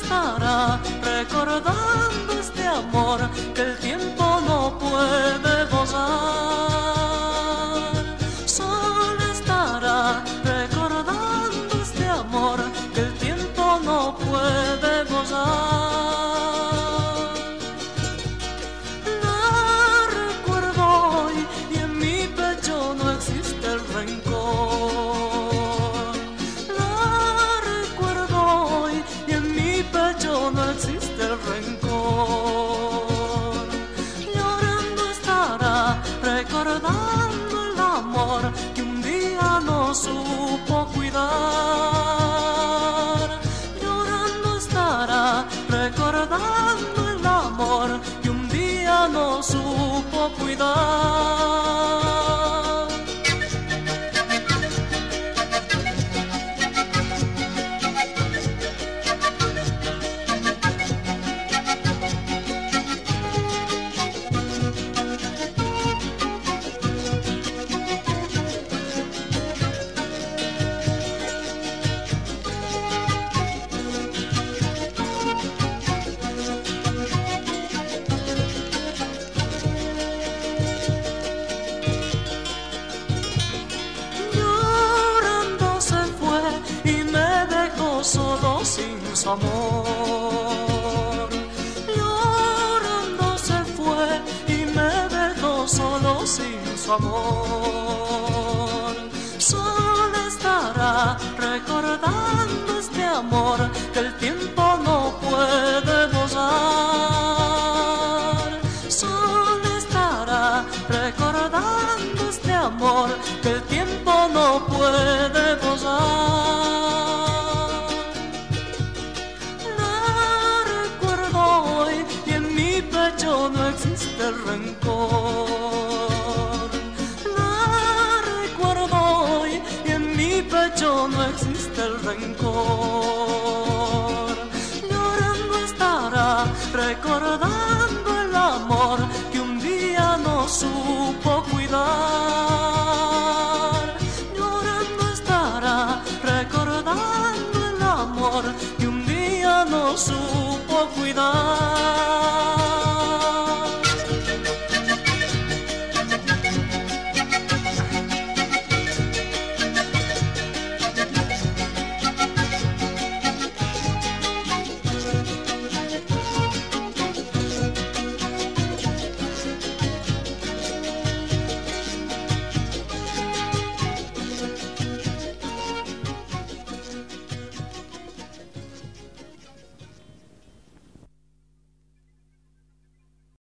estará recordando este amor que el tiempo no puede gozar. Solo estará recordando este amor que el tiempo no puede gozar. La recuerdo hoy y en mi pecho no existe el rencor. La recuerdo hoy y en mi pecho no existe el rencor. Llorando estará recordando el amor que un día no supo cuidar. Llorando estará recordando el amor que un día no supo cuidar. Solo sin su amor. Llorando se fue y me dejó solo sin su amor. Solo estará recordando este amor que el tiempo no puede gozar. Solo estará recordando este amor que el tiempo no puede gozar. No existe el rencor. La recuerdo hoy y en mi pecho no existe el rencor. Llorando estará recordando el amor que un día no supo cuidar. Llorando estará recordando el amor que un día no supo